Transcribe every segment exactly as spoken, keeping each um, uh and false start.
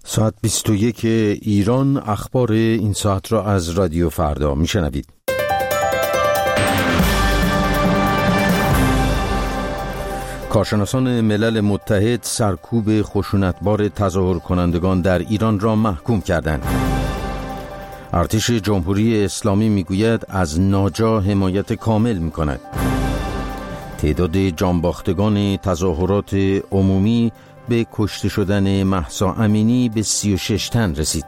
ساعت بیست و یک ایران، اخبار این ساعت را از رادیو فردا میشنوید. کارشناسان ملل متحد سرکوب خشونتبار تظاهر کنندگان در ایران را محکوم کردند. ارتش جمهوری اسلامی میگوید از ناجا حمایت کامل میکند. تعداد جانباختگان تظاهرات عمومی به کشته شدن مهسا امینی به سی و شش تن رسید.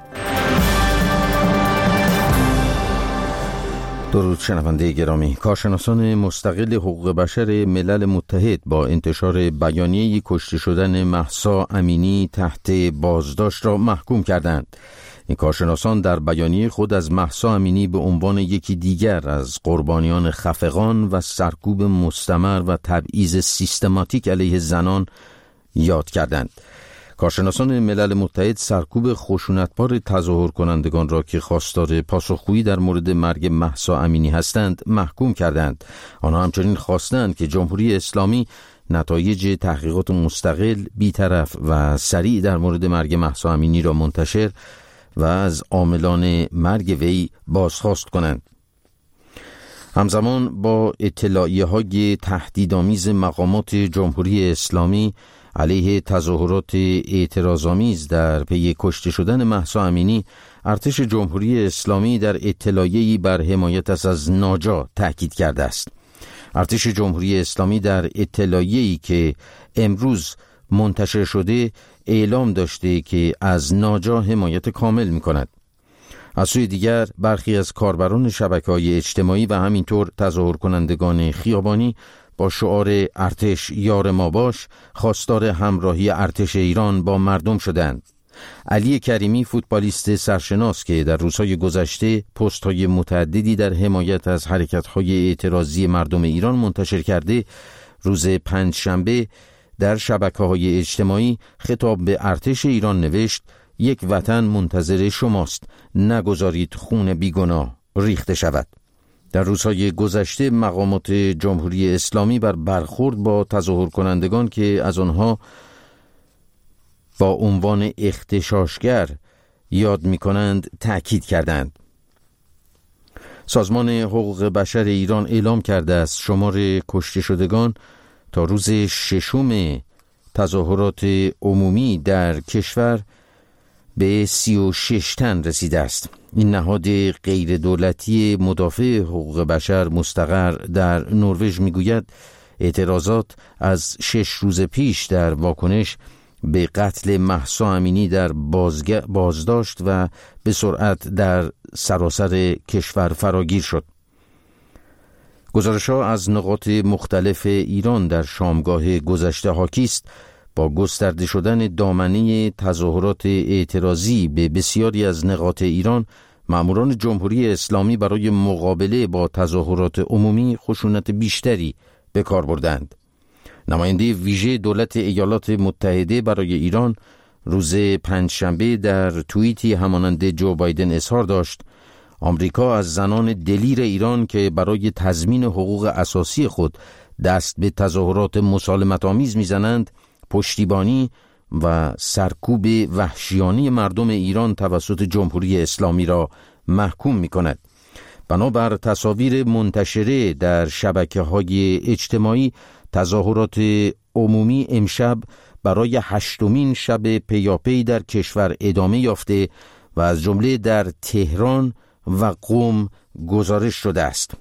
درود شنونده گرامی، کارشناسان مستقل حقوق بشر ملل متحد با انتشار بیانیه کشته شدن مهسا امینی تحت بازداشت را محکوم کردند. این کارشناسان در بیانیه خود از مهسا امینی به عنوان یکی دیگر از قربانیان خفقان و سرکوب مستمر و تبعیض سیستماتیک علیه زنان یاد کردند. کارشناسان ملل متحد سرکوب خشونتبار تظاهر کنندگان را که خواستار پاسخگویی در مورد مرگ مهسا امینی هستند محکوم کردند. آنها همچنین خواستند که جمهوری اسلامی نتایج تحقیقات مستقل، بی‌طرف و سریع در مورد مرگ مهسا امینی را منتشر و از عاملان مرگ وی بازخواست کنند. همزمان با اطلاعیه‌های تهدیدآمیز مقامات جمهوری اسلامی علیه تظاهرات اعتراض‌آمیز در پی کشته شدن مهسا امینی، ارتش جمهوری اسلامی در اطلاعیه‌ای بر حمایت از ناجا تأکید کرده است. ارتش جمهوری اسلامی در اطلاعیه‌ای که امروز منتشر شده اعلام داشته که از ناجا حمایت کامل می‌کند. از سوی دیگر برخی از کاربران شبکه‌های اجتماعی و همینطور تظاهر کنندگان خیابانی با شعار ارتش یار ما باش خواستار همراهی ارتش ایران با مردم شدند. علی کریمی، فوتبالیست سرشناس که در روزهای گذشته پست‌های متعددی در حمایت از حرکت‌های اعتراضی مردم ایران منتشر کرده، روز پنجشنبه در شبکه‌های اجتماعی خطاب به ارتش ایران نوشت: یک وطن منتظر شماست، نگذارید خون بیگناه ریخته شود. در روزهای گذشته مقامات جمهوری اسلامی بر برخورد با تظاهر کنندگان که از آنها با عنوان اغتشاشگر یاد می کنند تأکید کردند. سازمان حقوق بشر ایران اعلام کرده است شمار کشته شدگان تا روز ششم تظاهرات عمومی در کشور به سی و شش تن رسیده است. این نهاد غیر دولتی مدافع حقوق بشر مستقر در نروژ میگوید اعتراضات از شش روز پیش در واکنش به قتل مهسا امینی در بازگ... بازداشت و به سرعت در سراسر کشور فراگیر شد. گزارش‌ها از نقاط مختلف ایران در شامگاه گذشته حاکی است با گسترده شدن دامنه تظاهرات اعتراضی به بسیاری از نقاط ایران، ماموران جمهوری اسلامی برای مقابله با تظاهرات عمومی خشونت بیشتری به کار بردند. نماینده ویژه دولت ایالات متحده برای ایران روز پنجشنبه در توییتی همانند جو بایدن اظهار داشت آمریکا از زنان دلیر ایران که برای تضمین حقوق اساسی خود دست به تظاهرات مسالمت‌آمیز میزنند پشتیبانی و سرکوب وحشیانه مردم ایران توسط جمهوری اسلامی را محکوم می کند. بنابر تصاویر منتشره در شبکه‌های اجتماعی، تظاهرات عمومی امشب برای هشتمین شب پیاپی در کشور ادامه یافته و از جمله در تهران و قم گزارش شده است.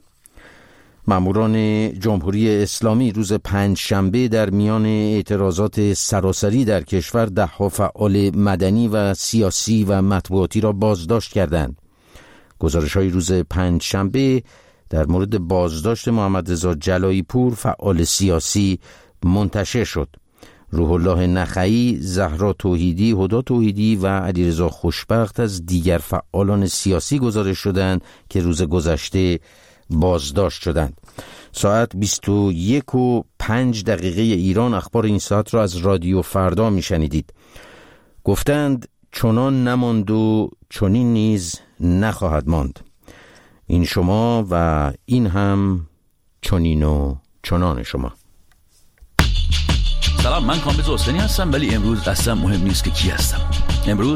ماموران جمهوری اسلامی روز پنج شنبه در میان اعتراضات سراسری در کشور ده‌ها فعال مدنی و سیاسی و مطبوعاتی را بازداشت کردند. گزارش‌های روز پنج شنبه در مورد بازداشت محمد رضا جلایی پور، فعال سیاسی، منتشر شد. روح الله نخعی، زهرا توحیدی، هدی توحیدی و علیرضا خوشبخت از دیگر فعالان سیاسی گزارش شدند که روز گذشته بازداشت شدند. ساعت بیست و یک و پنج دقیقه ایران، اخبار این ساعت را از رادیو فردا میشنیدید. گفتند چنان نماند و چنین نیز نخواهد ماند. این شما و این هم چنین و چنان شما. سلام، من کامبیز حسینی هستم، ولی امروز دستم مهم نیست که کی هستم. امروز